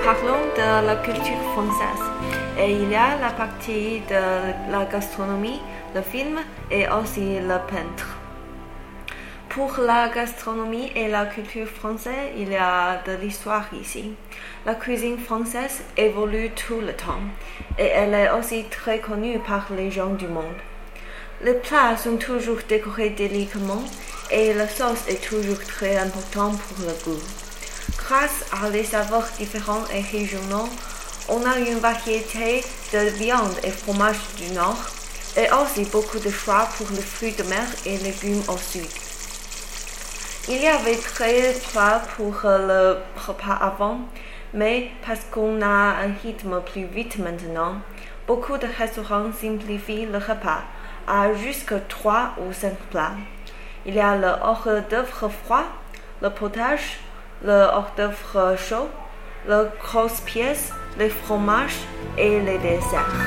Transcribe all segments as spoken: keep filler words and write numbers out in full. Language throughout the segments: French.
parlons de la culture française. Et il y a la partie de la gastronomie, le film et aussi le peintre. Pour la gastronomie et la culture française, il y a de l'histoire ici. La cuisine française évolue tout le temps et elle est aussi très connue par les gens du monde. Les plats sont toujours décorés délicatement et la sauce est toujours très importante pour le goût. Grâce à les saveurs différents et régionaux, on a une variété de viande et fromage du nord et aussi beaucoup de choix pour les fruits de mer et légumes au sud. Il y avait très plats pour le repas avant, mais parce qu'on a un rythme plus vite maintenant, beaucoup de restaurants simplifient le repas à jusqu'à trois ou cinq plats. Il y a le hors-d'œuvre froid, le potage, le hors-d'œuvre chaud, les grosses pièces, les fromages et les desserts.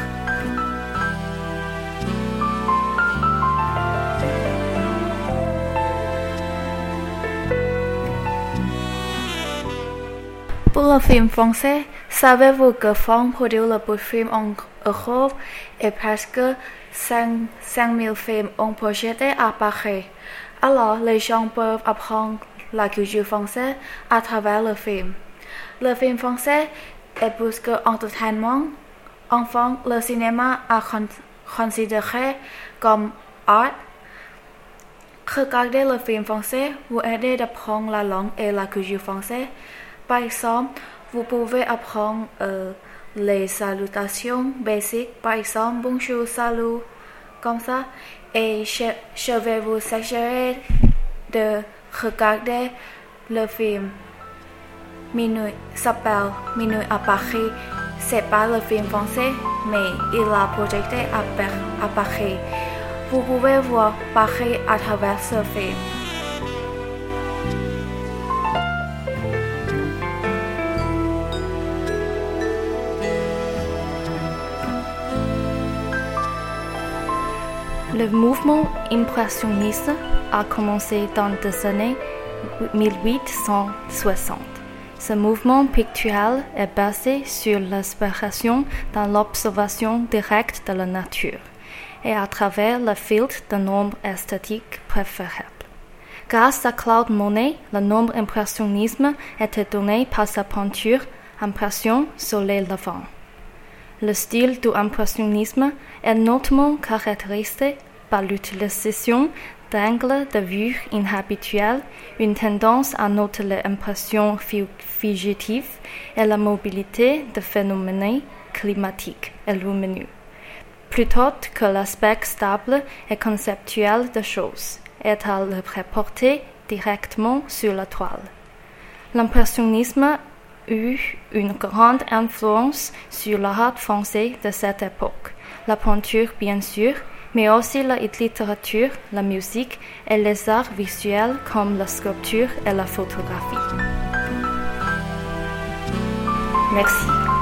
Pour le film français, savez-vous que France produit le plus de films en Europe et presque cinq mille films ont projeté à Paris? Alors, les gens peuvent apprendre la culture française à travers le film. Le film français est plus que entertainment. Enfin, le cinéma est considéré comme art. Regardez le film français vous aide d'apprendre la langue et la culture française. Par exemple, vous pouvez apprendre euh, les salutations basiques, par exemple bonjour, salut, comme ça, et je, je vais vous suggérer de regarder le film. Minuit s'appelle Minuit à Paris. C'est pas le film français, mais il a projeté à, à Paris. Vous pouvez voir Paris à travers ce film. Le mouvement impressionniste a commencé dans les années mille huit cent soixante. Ce mouvement pictural est basé sur l'inspiration dans l'observation directe de la nature et à travers le filtre de nombres esthétiques préférables. Grâce à Claude Monet, le nombre impressionnisme était donné par sa peinture Impression sur les levants. Le style du impressionnisme est notamment caractérisé par l'utilisation d'angles de vue inhabituels, une tendance à noter les impressions fugitives et la mobilité de phénomènes climatiques et lumineux, plutôt que l'aspect stable et conceptuel des choses, est à le reporter directement sur la toile. L'impressionnisme eut une grande influence sur l'art français de cette époque, la peinture bien sûr, mais aussi la littérature, la musique et les arts visuels comme la sculpture et la photographie. Merci.